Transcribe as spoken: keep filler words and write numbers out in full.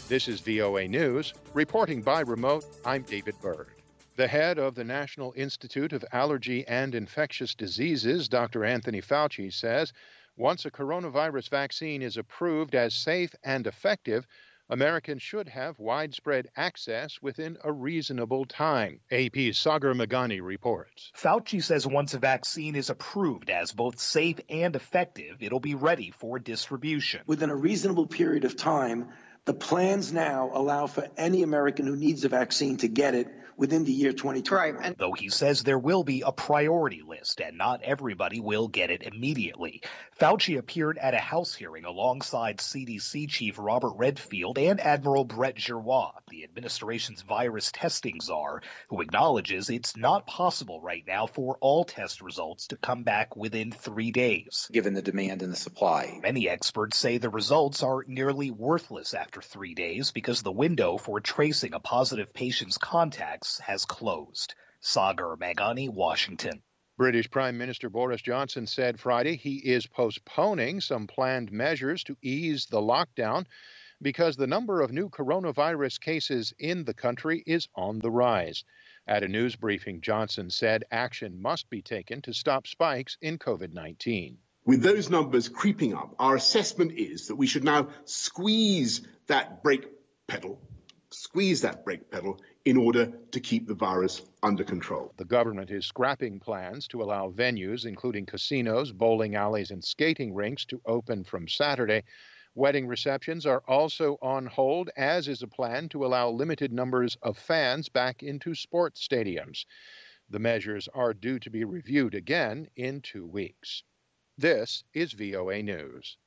This is V O A News. Reporting by remote, I'm David Byrd. The head of the National Institute of Allergy and Infectious Diseases, Doctor Anthony Fauci, says once a coronavirus vaccine is approved as safe and effective, Americans should have widespread access within a reasonable time. A P's Sagar Meghani reports. Fauci says once a vaccine is approved as both safe and effective, it'll be ready for distribution. Within a reasonable period of time, the plans now allow for any American who needs a vaccine to get it within the year twenty twenty. Right. And though he says there will be a priority list and not everybody will get it immediately. Fauci appeared at a House hearing alongside C D C Chief Robert Redfield and Admiral Brett Giroir, the administration's virus testing czar, who acknowledges it's not possible right now for all test results to come back within three days. Given the demand and the supply. Many experts say the results are nearly worthless after three days because the window for tracing a positive patient's contacts has closed. Sagar Meghani, Washington. British Prime Minister Boris Johnson said Friday he is postponing some planned measures to ease the lockdown because the number of new coronavirus cases in the country is on the rise. At a news briefing, Johnson said action must be taken to stop spikes in COVID nineteen. With those numbers creeping up, our assessment is that we should now squeeze that brake pedal, squeeze that brake pedal in order to keep the virus under control. The government is scrapping plans to allow venues, including casinos, bowling alleys, and skating rinks, to open from Saturday. Wedding receptions are also on hold, as is a plan to allow limited numbers of fans back into sports stadiums. The measures are due to be reviewed again in two weeks. This is V O A News.